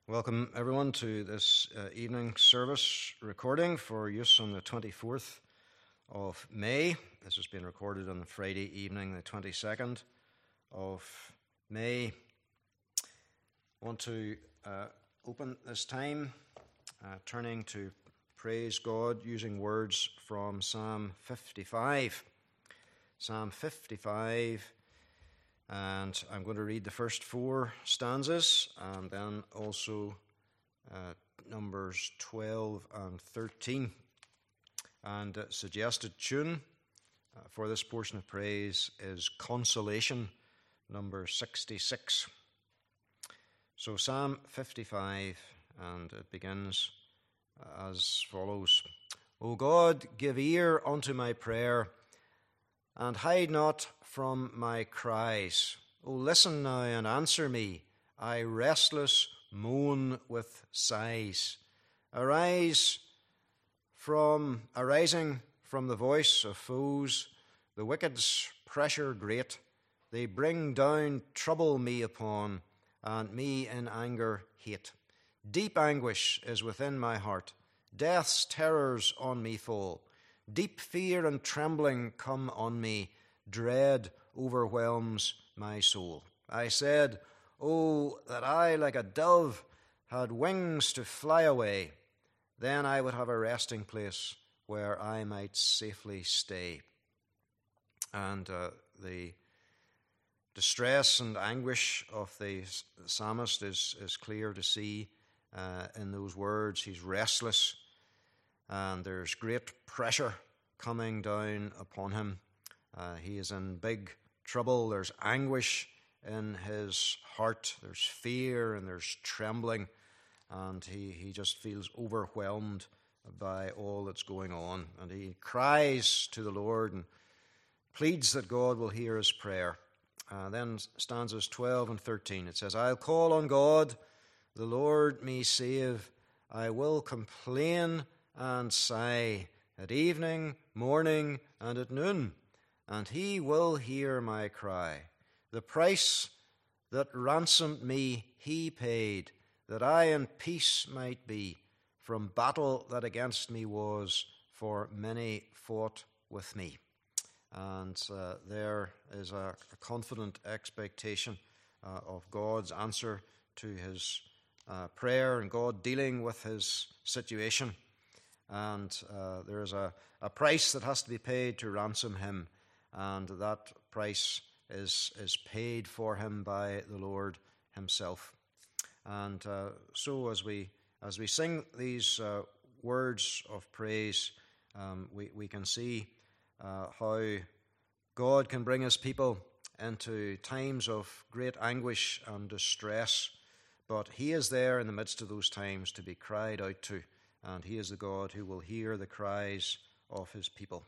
Welcome everyone to this evening service recording for use on the 24th of May. This has been recorded on Friday evening, the 22nd of May. I want to open this time turning to praise God using words from Psalm 55. Psalm 55. And I'm going to read the first four stanzas and then also numbers 12 and 13. And suggested tune for this portion of praise is Consolation, number 66. So Psalm 55, and it begins as follows. O God, give ear unto my prayer, and hide not from my cries. O listen now and answer me. I restless moan with sighs. Arising from the voice of foes, the wicked's pressure great. They bring down trouble me upon, and me in anger hate. Deep anguish is within my heart. Death's terrors on me fall. Deep fear and trembling come on me. Dread overwhelms my soul. I said, Oh, that I, like a dove, had wings to fly away. Then I would have a resting place where I might safely stay. And the distress and anguish of the psalmist is clear to see in those words. He's restless. And there's great pressure coming down upon him. He is in big trouble. There's anguish in his heart. There's fear and there's trembling. And he just feels overwhelmed by all that's going on. And he cries to the Lord and pleads that God will hear his prayer. Then stanzas 12 and 13. It says, I'll call on God, the Lord me save. I will complain and sigh at evening, morning, and at noon, and he will hear my cry. The price that ransomed me he paid, that I in peace might be, from battle that against me was, for many fought with me. And there is a confident expectation of God's answer to his prayer and God dealing with his situation. And there is a price that has to be paid to ransom him, and that price is paid for him by the Lord himself. And so as we sing these words of praise, we can see how God can bring his people into times of great anguish and distress, but he is there in the midst of those times to be cried out to. And he is the God who will hear the cries of his people.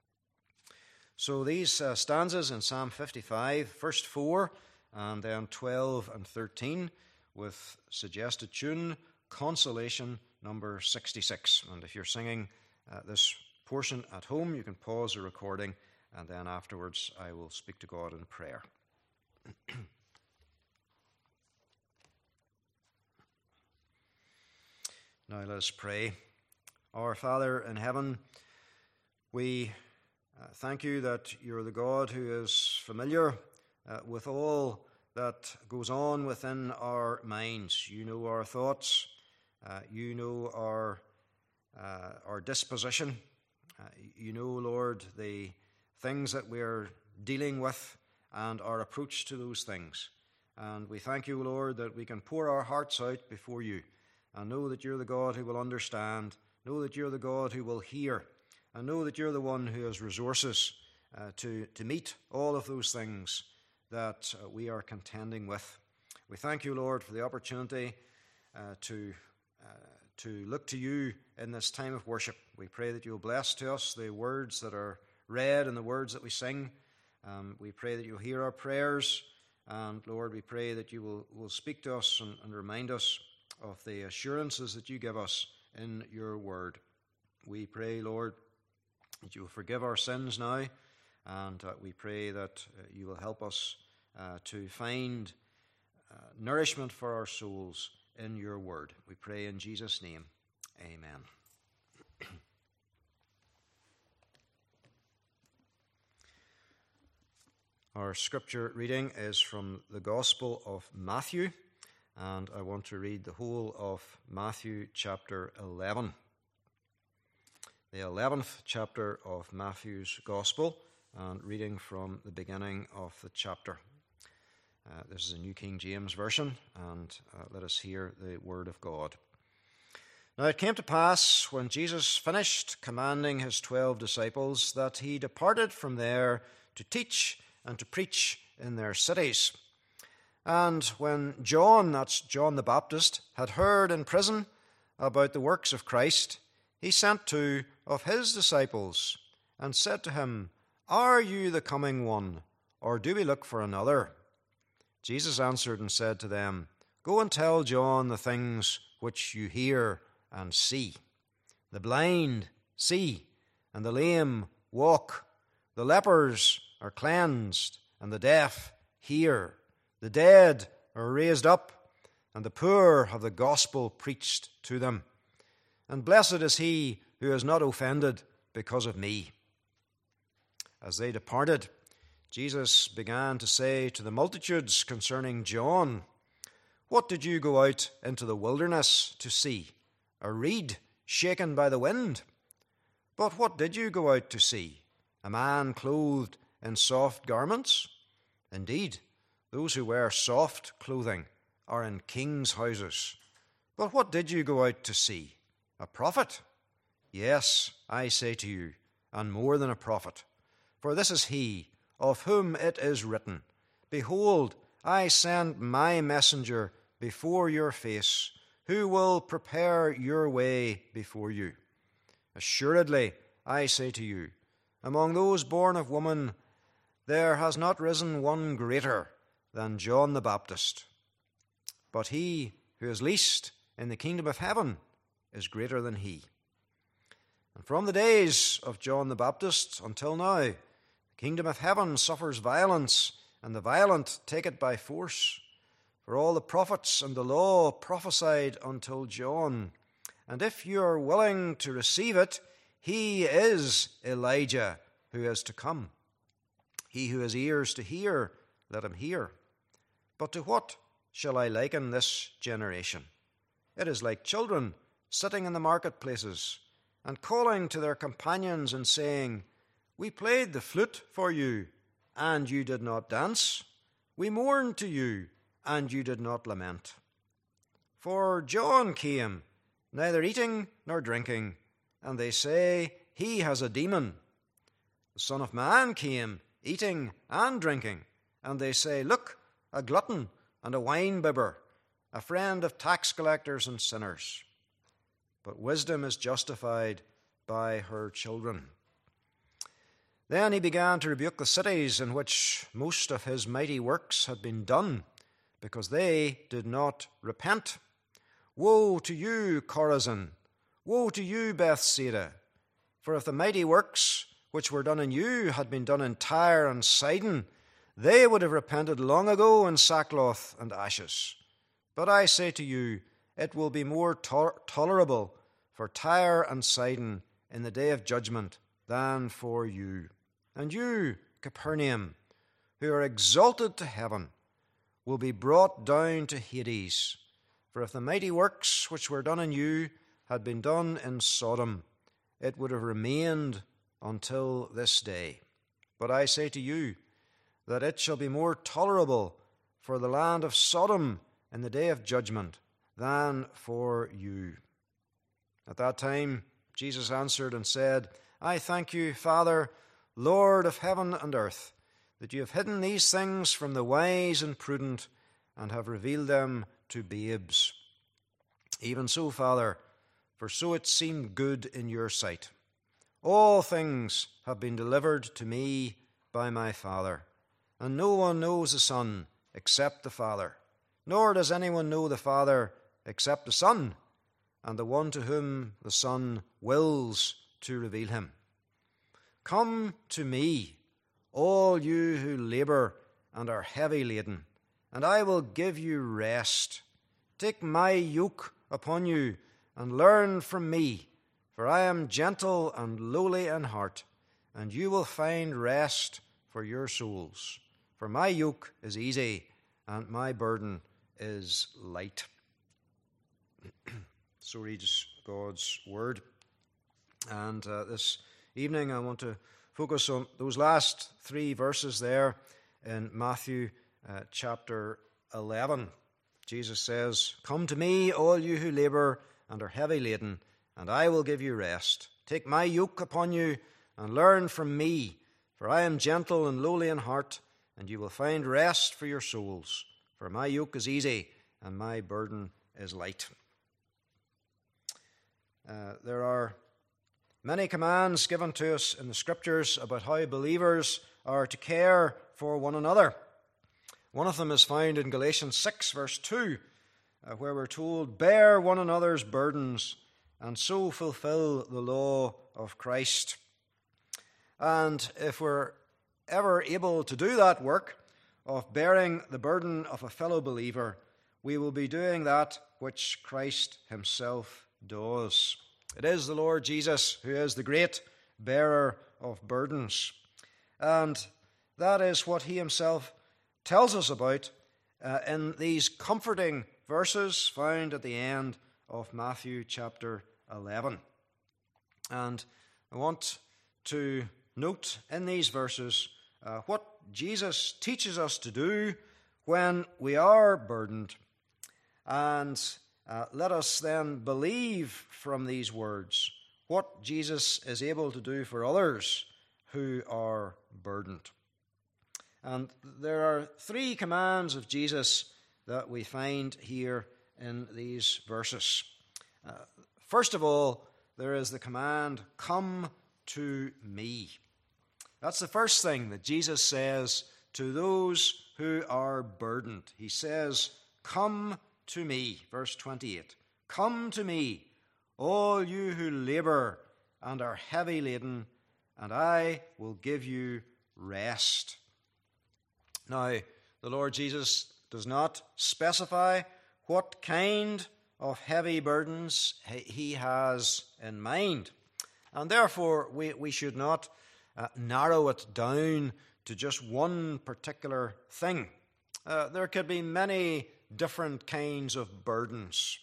So these stanzas in Psalm 55, first four, and then 12 and 13, with suggested tune, Consolation, number 66. And if you're singing this portion at home, you can pause the recording, and then afterwards I will speak to God in prayer. Now let us pray. Our Father in heaven, we thank you that you're the God who is familiar with all that goes on within our minds. You know our thoughts. You know our disposition. You know, Lord, the things that we're dealing with and our approach to those things. And we thank you, Lord, that we can pour our hearts out before you. And know that you're the God who will understand, know that you're the God who will hear, and know that you're the one who has resources to meet all of those things that we are contending with. We thank you, Lord, for the opportunity to look to you in this time of worship. We pray that you'll bless to us the words that are read and the words that we sing. We pray that you'll hear our prayers, and Lord, we pray that you will speak to us and remind us of the assurances that you give us in your word. We pray, Lord, that you will forgive our sins now, and we pray that you will help us to find nourishment for our souls in your word. We pray in Jesus' name. Amen. Our scripture reading is from the Gospel of Matthew, and I want to read the whole of Matthew chapter 11. The 11th chapter of Matthew's Gospel, and reading from the beginning of the chapter. This is a New King James Version, and let us hear the word of God. Now it came to pass, when Jesus finished commanding his 12 disciples, that he departed from there to teach and to preach in their cities. And when John, that's John the Baptist, had heard in prison about the works of Christ, he sent 2 of his disciples and said to him, Are you the coming one, or do we look for another? Jesus answered and said to them, Go and tell John the things which you hear and see. The blind see, and the lame walk. The lepers are cleansed, and the deaf hear. The dead are raised up, and the poor have the gospel preached to them. And blessed is he who is not offended because of me. As they departed, Jesus began to say to the multitudes concerning John, What did you go out into the wilderness to see? A reed shaken by the wind? But what did you go out to see? A man clothed in soft garments? Indeed, those who wear soft clothing are in kings' houses. But what did you go out to see? A prophet? Yes, I say to you, and more than a prophet. For this is he of whom it is written, Behold, I send my messenger before your face, who will prepare your way before you. Assuredly, I say to you, among those born of woman, there has not risen one greater than John the Baptist. But he who is least in the kingdom of heaven is greater than he. And from the days of John the Baptist until now, the kingdom of heaven suffers violence, and the violent take it by force. For all the prophets and the law prophesied until John. And if you are willing to receive it, he is Elijah who is to come. He who has ears to hear, let him hear. But to what shall I liken this generation? It is like children sitting in the marketplaces and calling to their companions and saying, We played the flute for you, and you did not dance. We mourned to you, and you did not lament. For John came, neither eating nor drinking, and they say, He has a demon. The Son of Man came, eating and drinking, and they say, Look, a glutton and a wine-bibber, a friend of tax collectors and sinners. But wisdom is justified by her children. Then he began to rebuke the cities in which most of his mighty works had been done, because they did not repent. Woe to you, Chorazin! Woe to you, Bethsaida! For if the mighty works which were done in you had been done in Tyre and Sidon, they would have repented long ago in sackcloth and ashes. But I say to you, it will be more tolerable for Tyre and Sidon in the day of judgment than for you. And you, Capernaum, who are exalted to heaven, will be brought down to Hades. For if the mighty works which were done in you had been done in Sodom, it would have remained until this day. But I say to you that it shall be more tolerable for the land of Sodom in the day of judgment than for you. At that time Jesus answered and said, I thank you, Father, Lord of heaven and earth, that you have hidden these things from the wise and prudent and have revealed them to babes. Even so, Father, for so it seemed good in your sight. All things have been delivered to me by my Father, and no one knows the Son except the Father, nor does anyone know the Father except the Son, and the one to whom the Son wills to reveal him. Come to me, all you who labor and are heavy laden, and I will give you rest. Take my yoke upon you and learn from me, for I am gentle and lowly in heart, and you will find rest for your souls. For my yoke is easy and my burden is light. So reads God's word. And this evening I want to focus on those last 3 verses there in Matthew chapter 11. Jesus says, "Come to me, all you who labor and are heavy laden, and I will give you rest. Take my yoke upon you and learn from me, for I am gentle and lowly in heart, and you will find rest for your souls. For my yoke is easy and my burden is light." There are many commands given to us in the Scriptures about how believers are to care for one another. One of them is found in Galatians 6, verse 2, where we're told, "Bear one another's burdens, and so fulfill the law of Christ." And if we're ever able to do that work of bearing the burden of a fellow believer, we will be doing that which Christ himself does. It is the Lord Jesus who is the great bearer of burdens. And that is what he himself tells us about in these comforting verses found at the end of Matthew chapter 11. And I want to note in these verses what Jesus teaches us to do when we are burdened. And let us then believe from these words what Jesus is able to do for others who are burdened. And there are 3 commands of Jesus that we find here in these verses. First of all, there is the command, "Come to me." That's the first thing that Jesus says to those who are burdened. He says, "Come to me." Verse 28. "Come to me, all you who labor and are heavy laden, and I will give you rest." Now, the Lord Jesus does not specify what kind of heavy burdens he has in mind. And therefore, we should not narrow it down to just one particular thing. There could be many different kinds of burdens.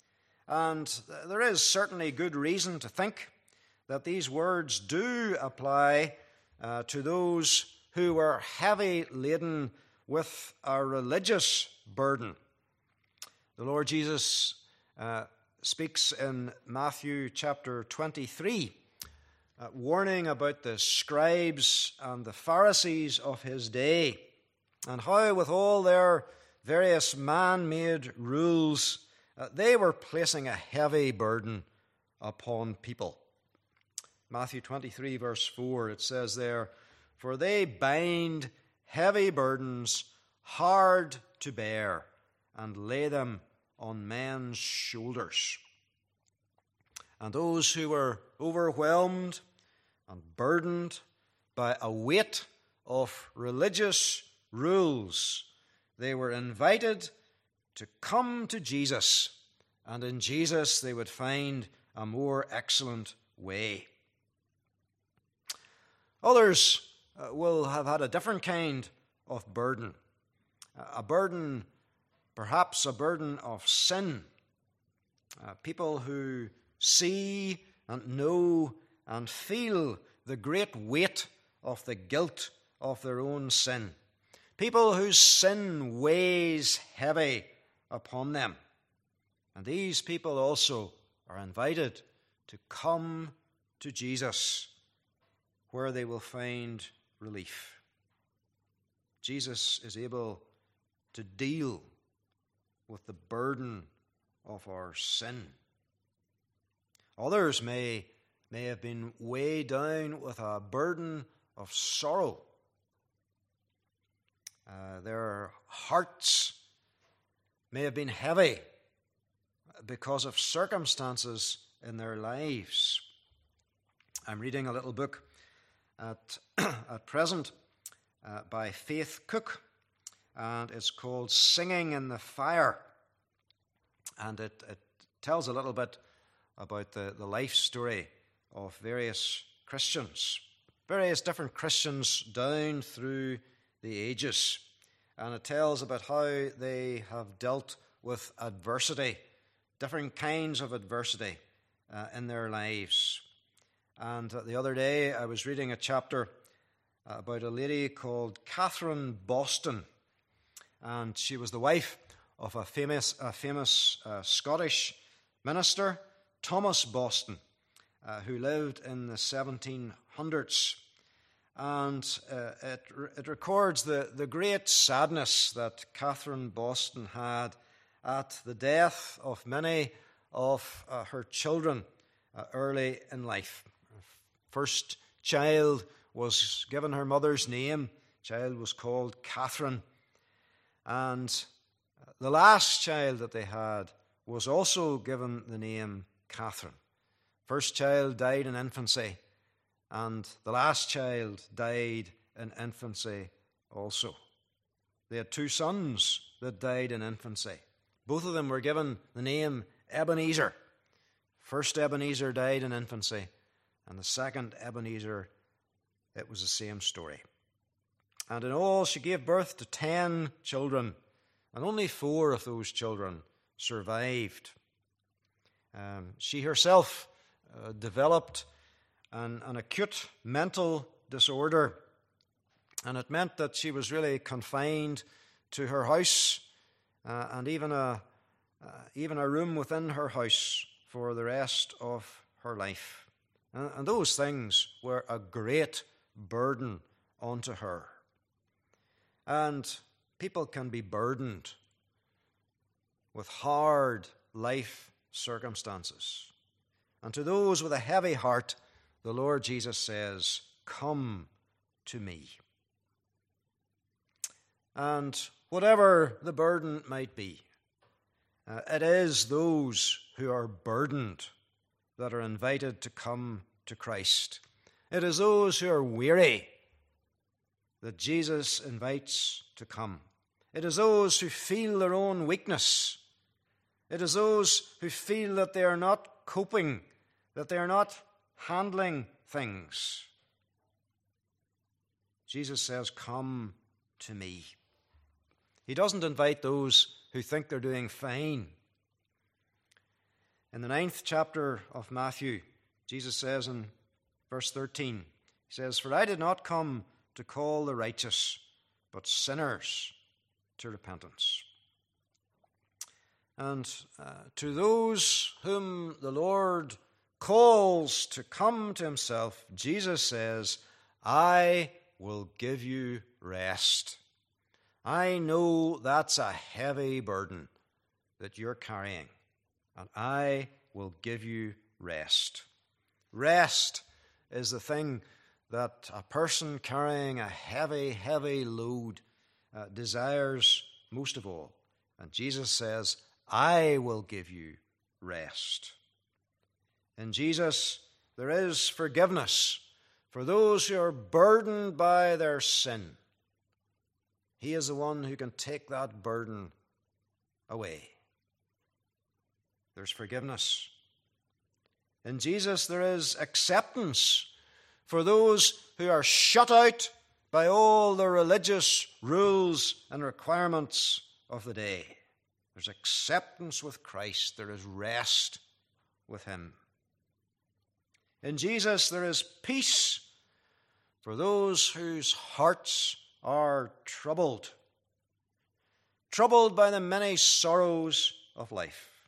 And there is certainly good reason to think that these words do apply to those who were heavy laden with a religious burden. The Lord Jesus speaks in Matthew chapter 23, warning about the scribes and the Pharisees of his day, and how with all their various man-made rules, they were placing a heavy burden upon people. Matthew 23, verse 4, it says there, "For they bind heavy burdens hard to bear and lay them on men's shoulders." And those who were overwhelmed and burdened by a weight of religious rules, they were invited to come to Jesus, and in Jesus they would find a more excellent way. Others will have had a different kind of burden, perhaps a burden of sin. People who see and know and feel the great weight of the guilt of their own sin. People whose sin weighs heavy upon them. And these people also are invited to come to Jesus, where they will find relief. Jesus is able to deal with the burden of our sin. Others may have been weighed down with a burden of sorrow. Their hearts may have been heavy because of circumstances in their lives. I'm reading a little book at present by Faith Cook, and it's called Singing in the Fire. And it tells a little bit about the life story of various Christians, various different Christians down through the ages. And it tells about how they have dealt with adversity, different kinds of adversity in their lives. And the other day I was reading a chapter about a lady called Catherine Boston. And she was the wife of a famous Scottish minister, Thomas Boston, who lived in the 1700s. And it records the great sadness that Catherine Boston had at the death of many of her children early in life. Her first child was given her mother's name. The child was called Catherine. And the last child that they had was also given the name Catherine. First child died in infancy, and the last child died in infancy also. They had two sons that died in infancy. Both of them were given the name Ebenezer. First Ebenezer died in infancy, and the second Ebenezer, it was the same story. And in all, she gave birth to 10 children, and only 4 of those children survived. She herself developed an acute mental disorder, and it meant that she was really confined to her house and even a room within her house for the rest of her life. And those things were a great burden onto her. And people can be burdened with hard life circumstances. And to those with a heavy heart, the Lord Jesus says, "Come to me." And whatever the burden might be, it is those who are burdened that are invited to come to Christ. It is those who are weary that Jesus invites to come. It is those who feel their own weakness. It is those who feel that they are not coping, that they are not handling things. Jesus says, "Come to me." He doesn't invite those who think they're doing fine. In the 9th chapter of Matthew, Jesus says in verse 13, he says, "For I did not come to call the righteous, but sinners to repentance." And to those whom the Lord calls to come to himself, Jesus says, "I will give you rest." I know that's a heavy burden that you're carrying, and I will give you rest. Rest is the thing that a person carrying a heavy, heavy load desires most of all. And Jesus says, "I will give you rest." In Jesus, there is forgiveness for those who are burdened by their sin. He is the one who can take that burden away. There's forgiveness. In Jesus, there is acceptance for those who are shut out by all the religious rules and requirements of the day. There's acceptance with Christ. There is rest with him. In Jesus, there is peace for those whose hearts are troubled by the many sorrows of life.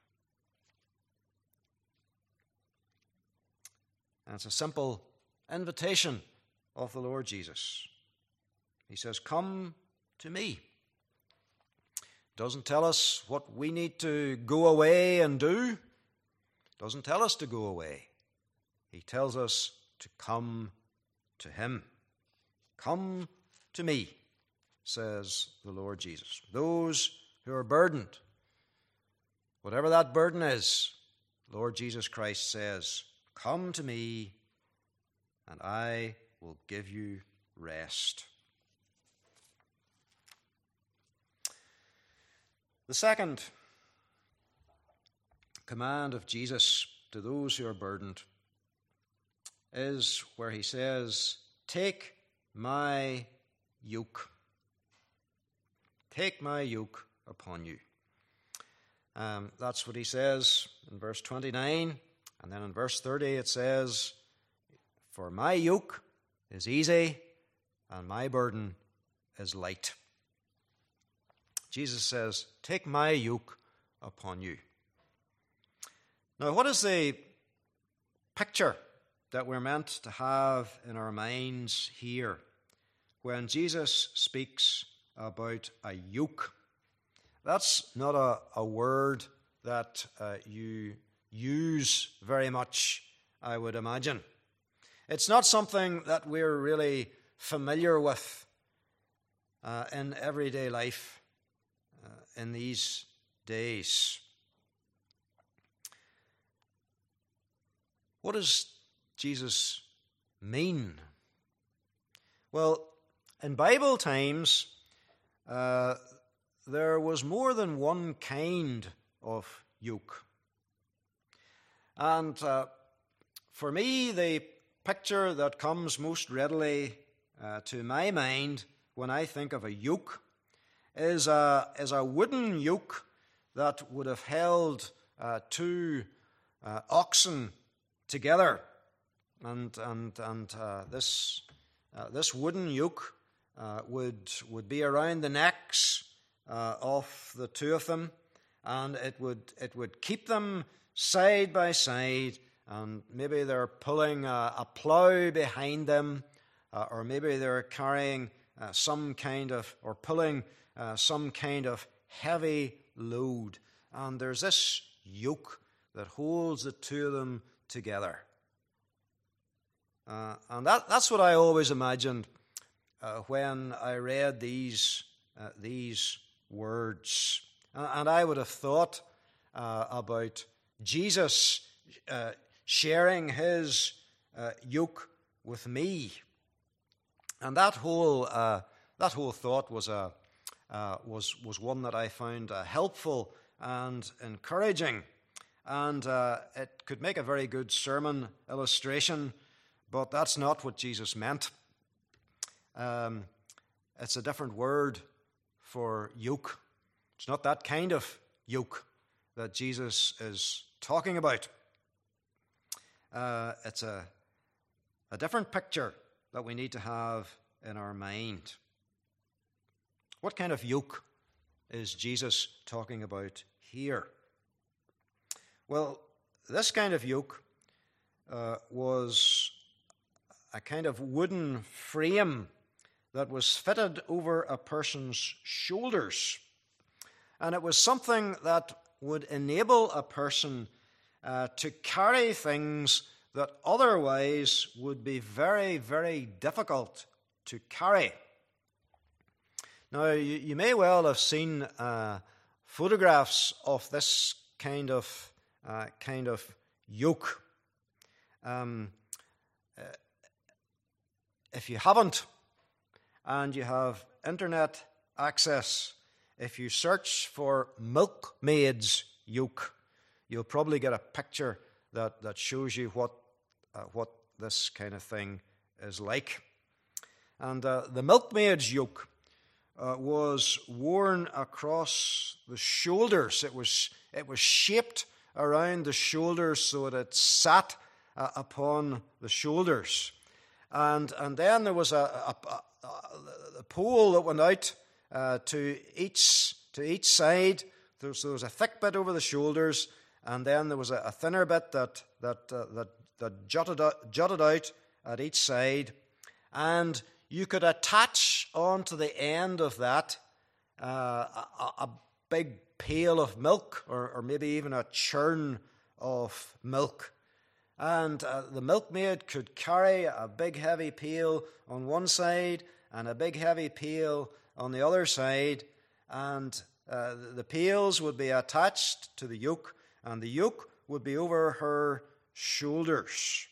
And it's a simple invitation of the Lord Jesus. He says, "Come to me." Doesn't tell us what we need to go away and do. Doesn't tell us to go away. He tells us to come to him. "Come to me," says the Lord Jesus. Those who are burdened, whatever that burden is, Lord Jesus Christ says, "Come to me, and I will give you rest." The second command of Jesus to those who are burdened is where he says, "Take my yoke. Take my yoke upon you." That's what he says in verse 29. And then in verse 30 it says, "For my yoke is easy and my burden is light." Jesus says, "Take my yoke upon you." Now, what is the picture that we're meant to have in our minds here when Jesus speaks about a yoke? That's not a word that you use very much, I would imagine. It's not something that we're really familiar with in everyday life in these days. What does Jesus mean? Well, in Bible times, there was more than one kind of yoke. And for me, the picture that comes most readily to my mind when I think of a yoke is a wooden yoke that would have held two oxen together, and this wooden yoke would be around the necks of the two of them, and it would keep them side by side, and maybe they're pulling a plough behind them, or maybe they're carrying pulling some kind of heavy load, and there's this yoke that holds the two of them together. And that's what I always imagined when I read these words. And I would have thought about Jesus sharing his yoke with me. And that whole thought was one that I found helpful and encouraging. And it could make a very good sermon illustration, but that's not what Jesus meant. It's a different word for yoke. It's not that kind of yoke that Jesus is talking about. It's a different picture that we need to have in our mind. What kind of yoke is Jesus talking about here? Well, this kind of yoke was a kind of wooden frame that was fitted over a person's shoulders. And it was something that would enable a person to carry things that otherwise would be very, very difficult to carry. Now, you may well have seen photographs of this kind of yoke. If you haven't, and you have internet access, if you search for milkmaid's yoke, you'll probably get a picture that shows you what this kind of thing is like. And the milkmaid's yoke was worn across the shoulders. It was shaped around the shoulders so that it sat upon the shoulders. And then there was a pole that went out to each side. There was a thick bit over the shoulders, and then there was a thinner bit that jutted out at each side. And you could attach onto the end of that a big pail of milk, or maybe even a churn of milk. And the milkmaid could carry a big heavy pail on one side and a big heavy pail on the other side, and the pails would be attached to the yoke, and the yoke would be over her shoulders.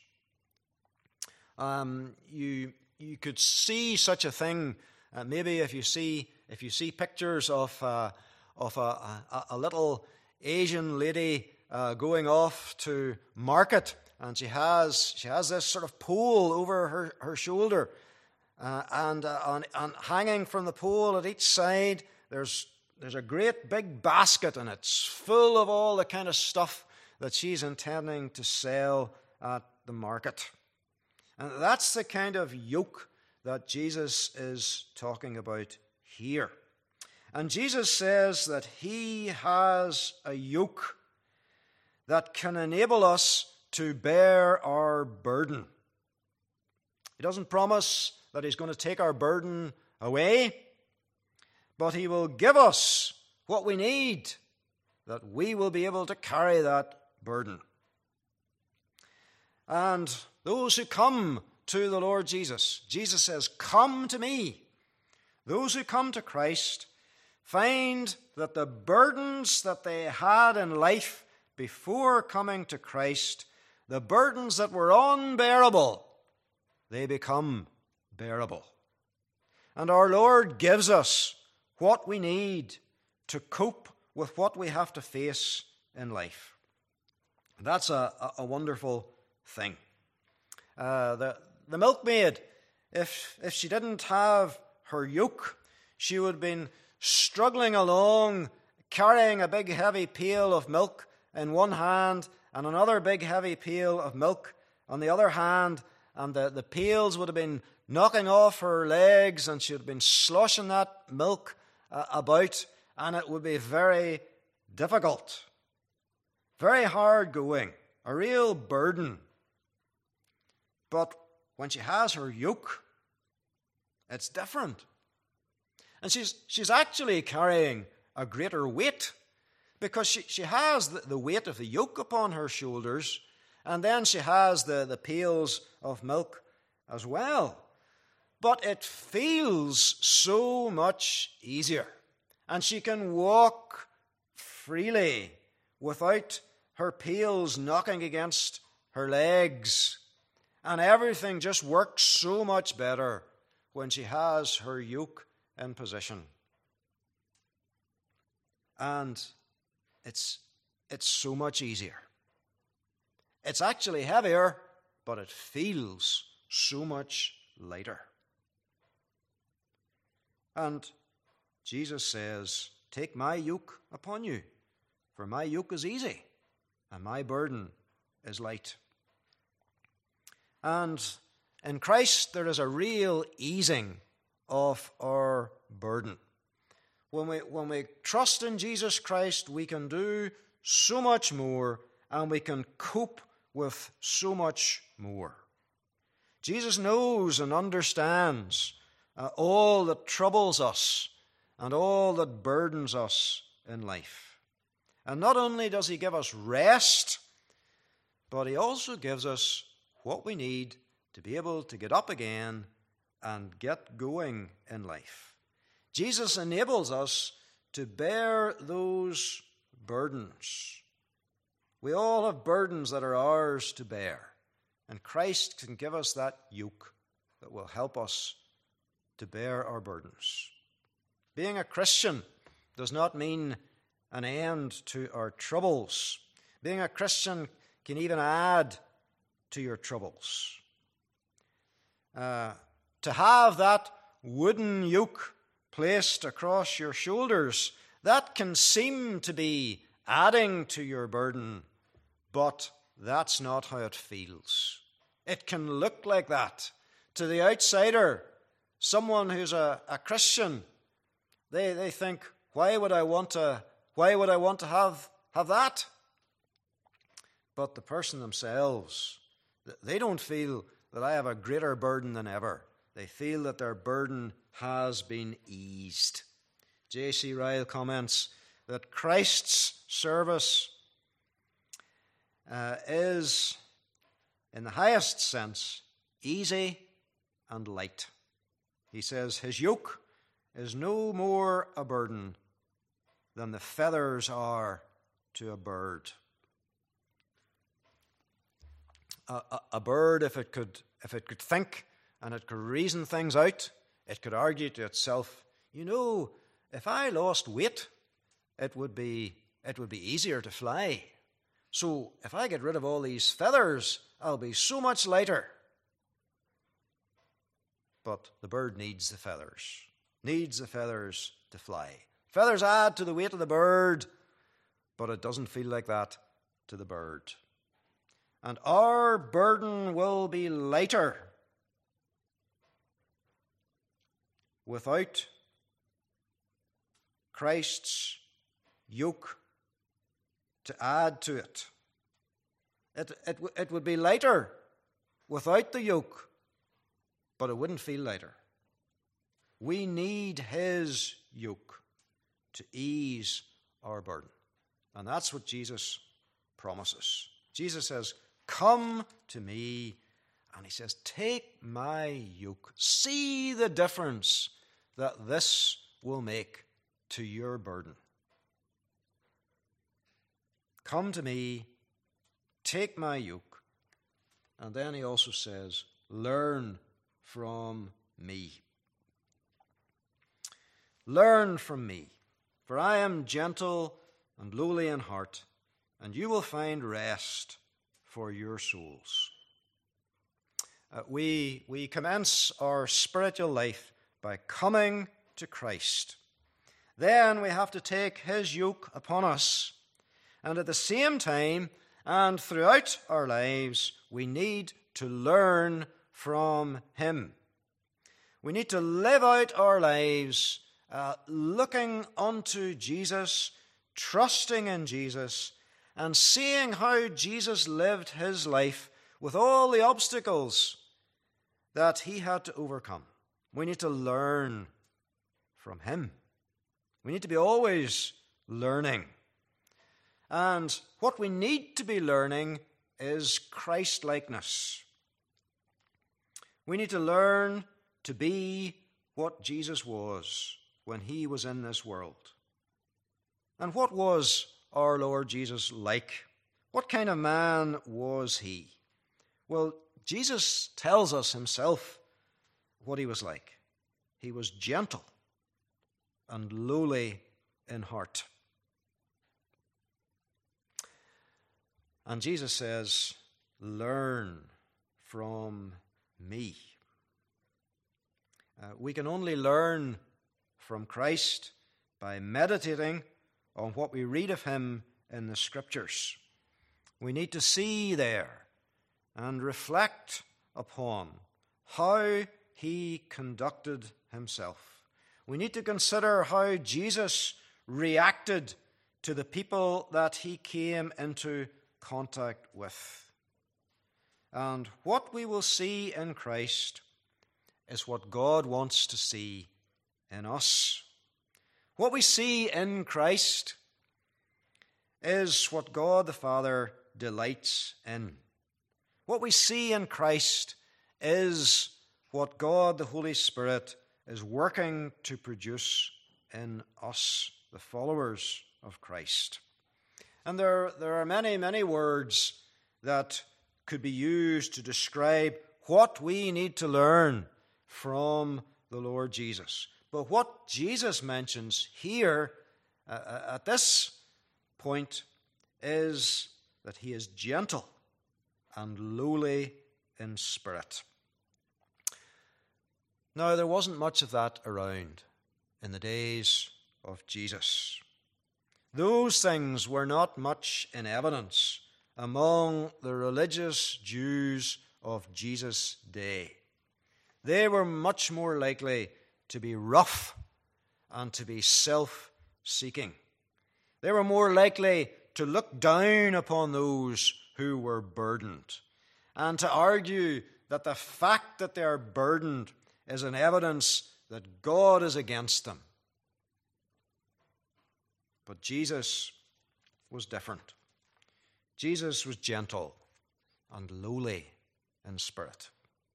You could see such a thing. Maybe if you see pictures of a little Asian lady going off to market, and she has this sort of pole over her shoulder, and hanging from the pole at each side, there's a great big basket, and it's full of all the kind of stuff that she's intending to sell at the market. And that's the kind of yoke that Jesus is talking about here. And Jesus says that he has a yoke that can enable us to bear our burden. He doesn't promise that he's going to take our burden away, but he will give us what we need, that we will be able to carry that burden. And those who come to the Lord Jesus, Jesus says, "Come to me." Those who come to Christ find that the burdens that they had in life before coming to Christ, the burdens that were unbearable, they become bearable. And our Lord gives us what we need to cope with what we have to face in life. And that's a wonderful thing. The milkmaid, if she didn't have her yoke, she would have been struggling along, carrying a big heavy pail of milk in one hand and another big heavy pail of milk on the other hand, and the pails would have been knocking off her legs, and she would have been sloshing that milk about, and it would be very difficult, very hard going, a real burden. But when she has her yoke, it's different. And she's actually carrying a greater weight, because she has the weight of the yoke upon her shoulders, and then she has the pails of milk as well. But it feels so much easier, and she can walk freely without her pails knocking against her legs, and everything just works so much better when she has her yoke in position. And it's so much easier. It's actually heavier, but it feels so much lighter. And Jesus says, "Take my yoke upon you, for my yoke is easy, and my burden is light." And in Christ, there is a real easing of our burden. When we trust in Jesus Christ, we can do so much more, and we can cope with so much more. Jesus knows and understands all that troubles us and all that burdens us in life. And not only does he give us rest, but he also gives us what we need to be able to get up again and get going in life. Jesus enables us to bear those burdens. We all have burdens that are ours to bear, and Christ can give us that yoke that will help us to bear our burdens. Being a Christian does not mean an end to our troubles. Being a Christian can even add to your troubles. To have that wooden yoke placed across your shoulders, that can seem to be adding to your burden, but that's not how it feels. It can look like that. To the outsider, someone who's a Christian, they think, why would I want to have that? But the person themselves, they don't feel that I have a greater burden than ever. They feel that their burden has been eased. J.C. Ryle comments that Christ's service is, in the highest sense, easy and light. He says his yoke is no more a burden than the feathers are to a bird. A bird, if it could think and it could reason things out, it could argue to itself, if I lost weight, it would be easier to fly. So if I get rid of all these feathers, I'll be so much lighter. But the bird needs the feathers to fly. Feathers add to the weight of the bird, but it doesn't feel like that to the bird. And our burden will be lighter without Christ's yoke to add to it. It would be lighter without the yoke, but it wouldn't feel lighter. We need his yoke to ease our burden. And that's what Jesus promises. Jesus says, "Come to me." And he says, "Take my yoke." See the difference that this will make to your burden. Come to me, take my yoke. And then he also says, learn from me. Learn from me, for I am gentle and lowly in heart, and you will find rest for your souls. We commence our spiritual life by coming to Christ. Then we have to take his yoke upon us. And at the same time, and throughout our lives, we need to learn from him. We need to live out our lives looking unto Jesus, trusting in Jesus, and seeing how Jesus lived his life with all the obstacles that he had to overcome. We need to learn from him. We need to be always learning. And what we need to be learning is Christ-likeness. We need to learn to be what Jesus was when he was in this world. And what was our Lord Jesus like? What kind of man was he? Well, Jesus tells us himself what he was like. He was gentle and lowly in heart. And Jesus says, learn from me. We can only learn from Christ by meditating on what we read of him in the Scriptures. We need to see there and reflect upon how he conducted himself. We need to consider how Jesus reacted to the people that he came into contact with. And what we will see in Christ is what God wants to see in us. What we see in Christ is what God the Father delights in. What we see in Christ is what God the Holy Spirit is working to produce in us, the followers of Christ. And there are many, many words that could be used to describe what we need to learn from the Lord Jesus. But what Jesus mentions here at this point is that he is gentle and lowly in spirit. Now, there wasn't much of that around in the days of Jesus. Those things were not much in evidence among the religious Jews of Jesus' day. They were much more likely to be rough and to be self-seeking. They were more likely to look down upon those who were burdened and to argue that the fact that they are burdened is an evidence that God is against them. But Jesus was different. Jesus was gentle and lowly in spirit.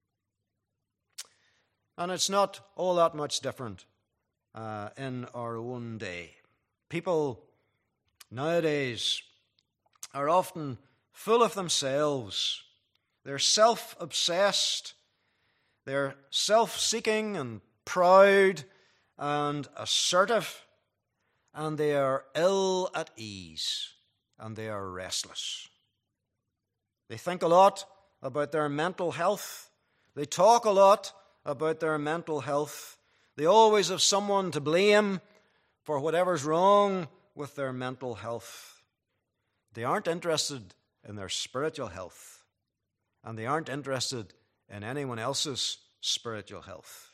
And it's not all that much different in our own day. People nowadays are often full of themselves. They're self-obsessed. They're self-seeking and proud and assertive. And they are ill at ease. and they are restless. They think a lot about their mental health. They talk a lot about their mental health. They always have someone to blame for whatever's wrong with their mental health. They aren't interested in their spiritual health, and they aren't interested in anyone else's spiritual health.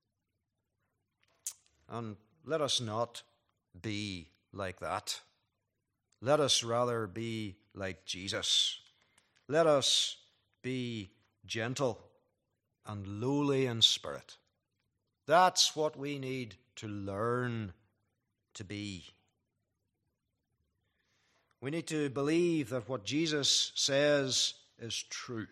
And let us not be like that. Let us rather be like Jesus. Let us be gentle and lowly in spirit. That's what we need to learn to be. We need to believe that what Jesus says is true.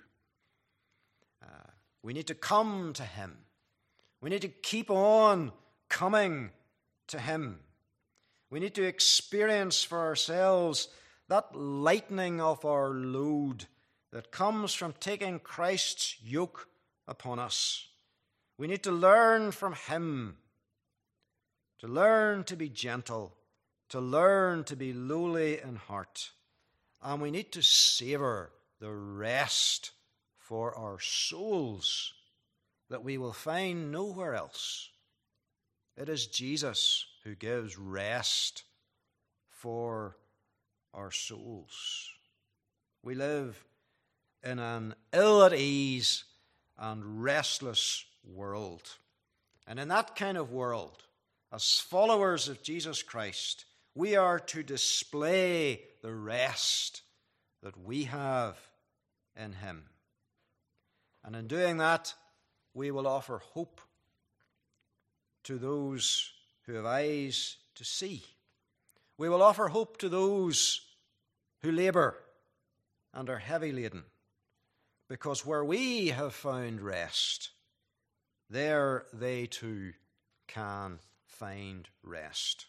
We need to come to him. We need to keep on coming to him. We need to experience for ourselves that lightening of our load that comes from taking Christ's yoke upon us. We need to learn from him, to learn to be gentle, to learn to be lowly in heart. And we need to savor the rest for our souls that we will find nowhere else. It is Jesus who gives rest for our souls. We live in an ill-at-ease and restless world. And in that kind of world, as followers of Jesus Christ, we are to display the rest that we have in him. And in doing that, we will offer hope to those who have eyes to see. We will offer hope to those who labor and are heavy laden, because where we have found rest, there they too can find rest.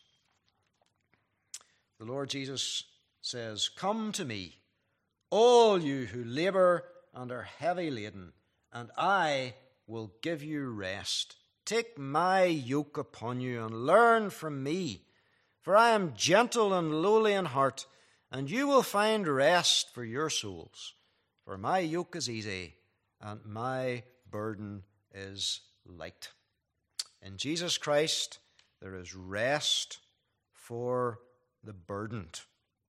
The Lord Jesus says, "Come to me, all you who labor and are heavy laden, and I will give you rest. Take my yoke upon you and learn from me, for I am gentle and lowly in heart, and you will find rest for your souls. For my yoke is easy and my burden is light." In Jesus Christ, there is rest for the burdened.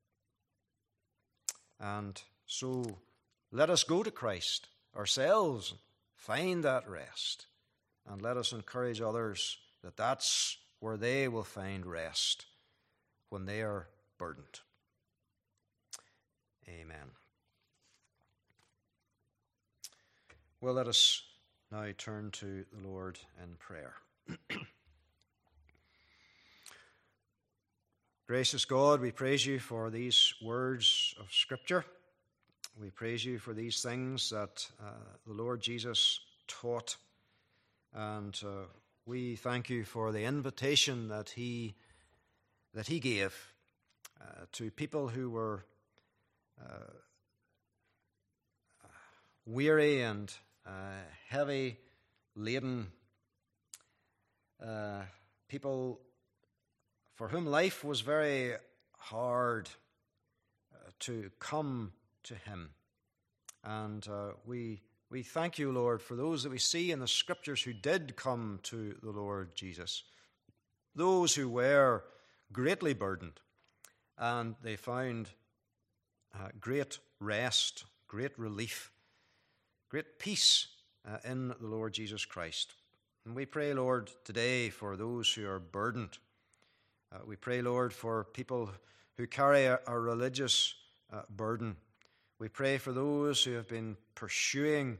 And so let us go to Christ ourselves, find that rest, and let us encourage others that that's where they will find rest when they are burdened. Amen. Well, let us now turn to the Lord in prayer. Gracious God, we praise you for these words of Scripture. We praise you for these things that the Lord Jesus taught. And we thank you for the invitation that he gave to people who were weary and heavy laden, people for whom life was very hard, to come to him. And we thank you, Lord, for those that we see in the Scriptures who did come to the Lord Jesus, those who were greatly burdened, and they found great rest, great relief, great peace in the Lord Jesus Christ. And we pray, Lord, today for those who are burdened. We pray, Lord, for people who carry a religious burden. We pray for those who have been pursuing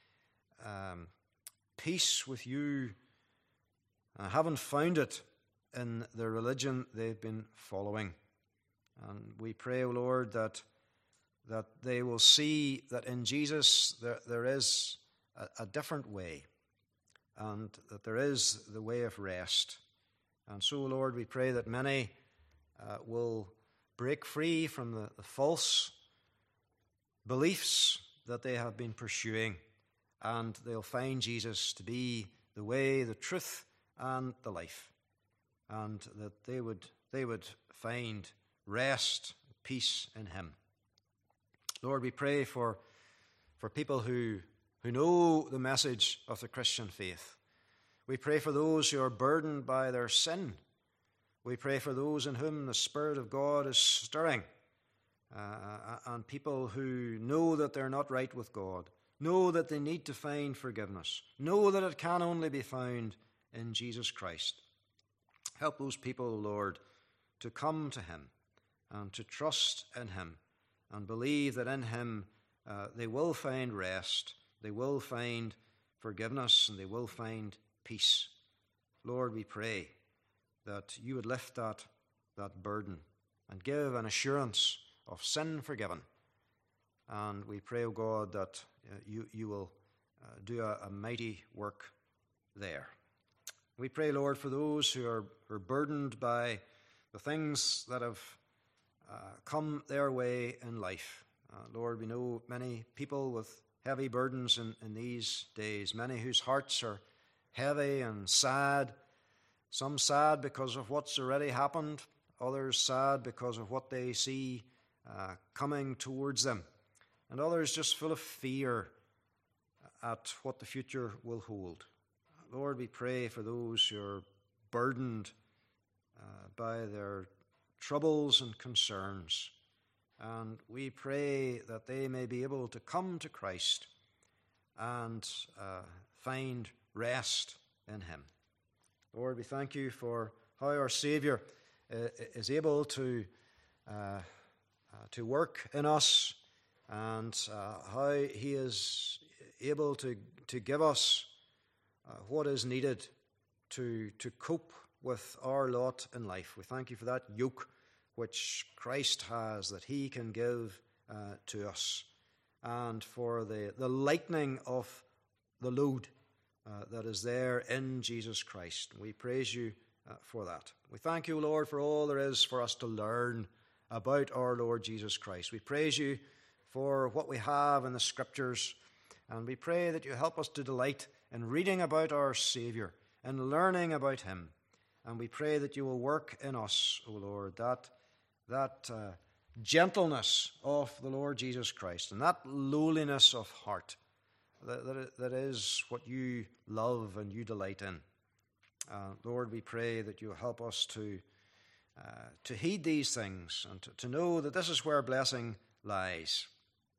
peace with you, haven't found it in the religion they've been following. And we pray, O Lord, that they will see that in Jesus there is a different way, and that there is the way of rest. And so, Lord, we pray that many will break free from the false beliefs that they have been pursuing, and they'll find Jesus to be the way, the truth, and the life, and that they would find rest, peace in him. Lord, we pray for people who know the message of the Christian faith. We pray for those who are burdened by their sin. We pray for those in whom the Spirit of God is stirring, and people who know that they're not right with God, know that they need to find forgiveness, know that it can only be found in Jesus Christ. Help those people, Lord, to come to him and to trust in him and believe that in him they will find rest, they will find forgiveness, and they will find peace. Lord, we pray that you would lift that burden and give an assurance of sin forgiven. And we pray, O God, that you will do a mighty work there. We pray, Lord, for those who are burdened by the things that have come their way in life. Lord, we know many people with heavy burdens in these days, many whose hearts are heavy and sad, some sad because of what's already happened, others sad because of what they see coming towards them, and others just full of fear at what the future will hold. Lord, we pray for those who are burdened by their troubles and concerns, and we pray that they may be able to come to Christ and find rest in him. Lord, we thank you for how our Saviour is able to work in us, and how he is able to give us what is needed to cope with our lot in life. We thank you for that yoke which Christ has, that he can give to us, and for the lightening of the load that is there in Jesus Christ. We praise you for that. We thank you, Lord, for all there is for us to learn about our Lord Jesus Christ. We praise you for what we have in the Scriptures, and we pray that you help us to delight in reading about our Saviour and learning about him. And we pray that you will work in us, O Lord, that gentleness of the Lord Jesus Christ and that lowliness of heart that is what you love and you delight in. Lord, we pray that you help us to heed these things and to know that this is where blessing lies.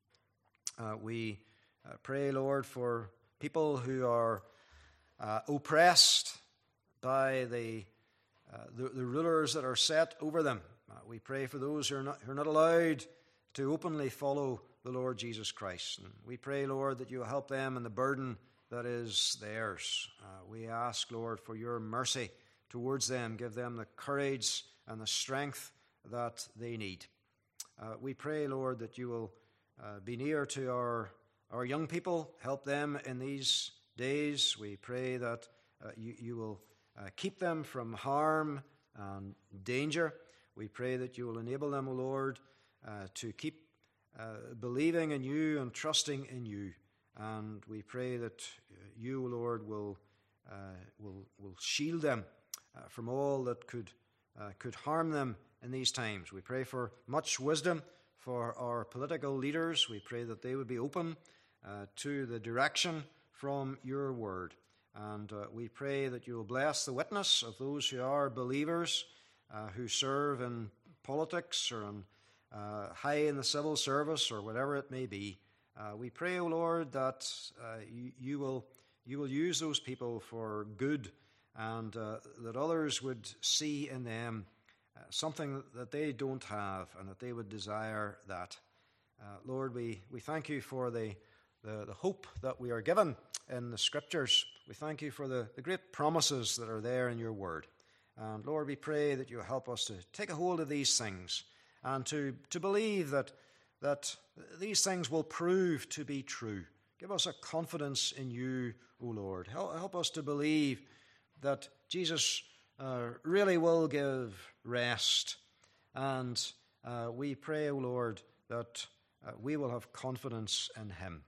We pray, Lord, for people who are oppressed by the rulers that are set over them. We pray for those who are not allowed to openly follow the Lord Jesus Christ. And we pray, Lord, that you will help them in the burden that is theirs. We ask, Lord, for your mercy towards them. Give them the courage and the strength that they need. We pray, Lord, that you will be near to our young people. Help them in these days. We pray that you will keep them from harm and danger. We pray that you will enable them, O Lord, to keep believing in you and trusting in you. And we pray that you, O Lord, will shield them from all that could harm them in these times. We pray for much wisdom for our political leaders. We pray that they would be open to the direction from your word. And we pray that you will bless the witness of those who are believers, who serve in politics or high in the civil service or whatever it may be. We pray, O Lord, that you will use those people for good, and that others would see in them something that they don't have, and that they would desire that. Lord, we thank you for the hope that we are given in the Scriptures. We thank you for the great promises that are there in your word. And Lord, we pray that you help us to take a hold of these things and to believe that these things will prove to be true. Give us a confidence in you, O Lord. Help us to believe that Jesus really will give rest. And we pray, O Lord, that we will have confidence in him.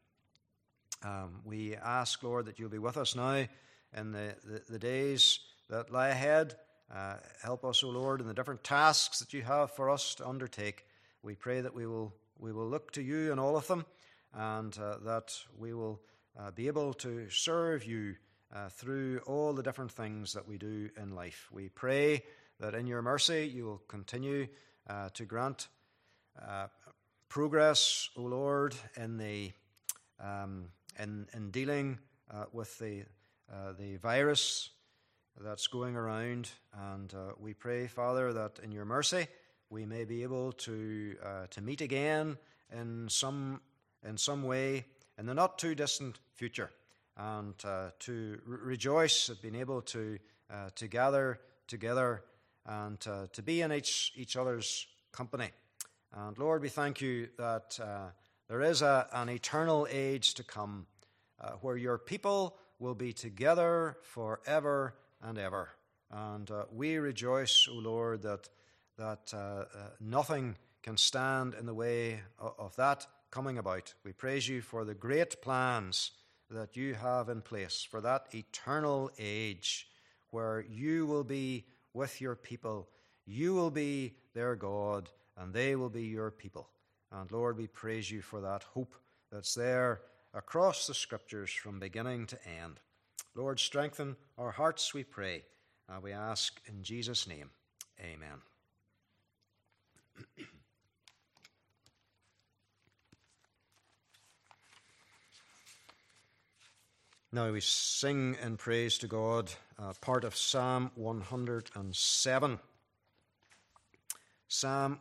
We ask, Lord, that you'll be with us now in the days that lie ahead. Help us, O Lord, in the different tasks that you have for us to undertake. We pray that we will look to you in all of them, and that we will be able to serve you through all the different things that we do in life. We pray that in your mercy you will continue to grant progress, O Lord, in the in dealing with the virus that's going around, and we pray, Father, that in your mercy we may be able to meet again in some way in the not too distant future, and to rejoice at being able to gather together and to be in each other's company. And Lord, we thank you that there is an eternal age to come where your people will be together forever and ever. And we rejoice, O Lord, that nothing can stand in the way of that coming about. We praise you for the great plans that you have in place for that eternal age where you will be with your people. You will be their God, and they will be your people. And Lord, we praise you for that hope that's there across the Scriptures from beginning to end. Lord, strengthen our hearts, we pray. We ask in Jesus' name. Amen. Now we sing in praise to God part of Psalm 107. Psalm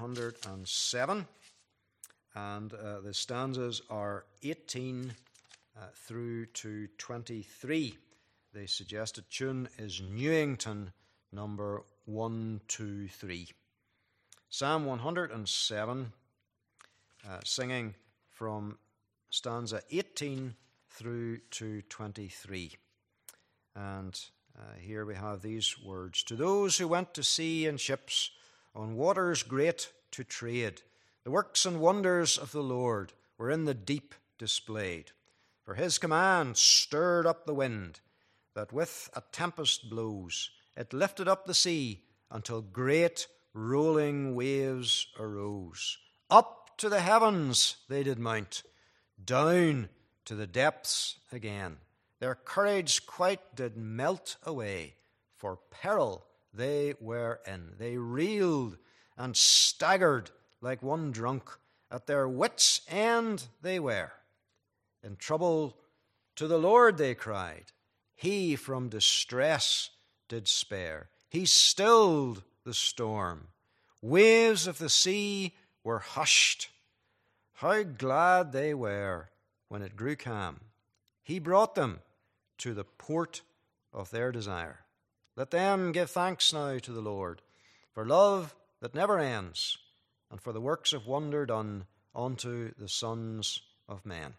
107, and the stanzas are 18 through to 23. The suggested tune is Newington, number 123. Psalm 107, singing from stanza 18 through to 23. And here we have these words. To those who went to sea in ships, on waters great to trade, the works and wonders of the Lord were in the deep displayed. For his command stirred up the wind, that with a tempest blows, it lifted up the sea until great rolling waves arose. Up to the heavens they did mount, down to the depths again. Their courage quite did melt away, for peril they were in. They reeled and staggered like one drunk. At their wits' end they were. In trouble to the Lord they cried. He from distress did spare. He stilled the storm. Waves of the sea were hushed. How glad they were when it grew calm. He brought them to the port of their desire. Let them give thanks now to the Lord for love that never ends, and for the works of wonder done unto the sons of men.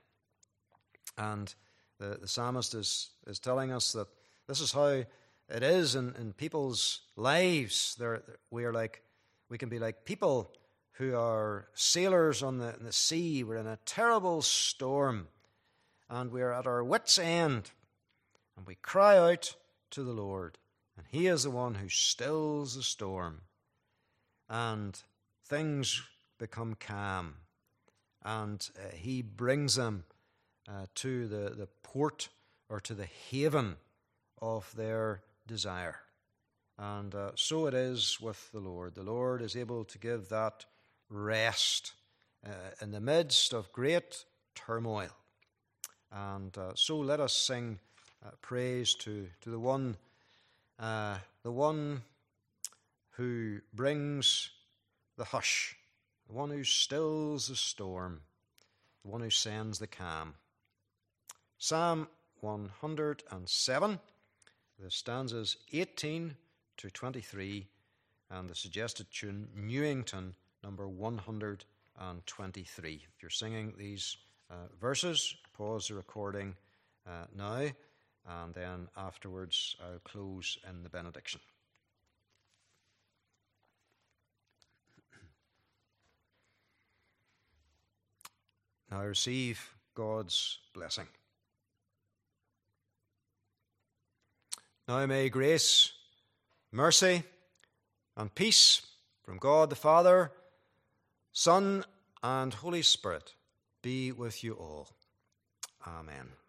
And the psalmist is telling us that this is how it is in people's lives. We can be like people who are sailors on the sea. We're in a terrible storm, and we are at our wits' end, and we cry out to the Lord, and he is the one who stills the storm, and things become calm, and he brings them to the port or to the haven of their desire. And so it is with the Lord. The Lord is able to give that rest in the midst of great turmoil. And so let us sing praise to the one who brings the hush, the one who stills the storm, the one who sends the calm. Psalm 107, the stanzas 18 to 23, and the suggested tune, Newington, number 123. If you're singing these verses, pause the recording now, and then afterwards I'll close in the benediction. Now receive God's blessing. Now may grace, mercy, and peace from God the Father Son, and Holy Spirit be with you all. Amen.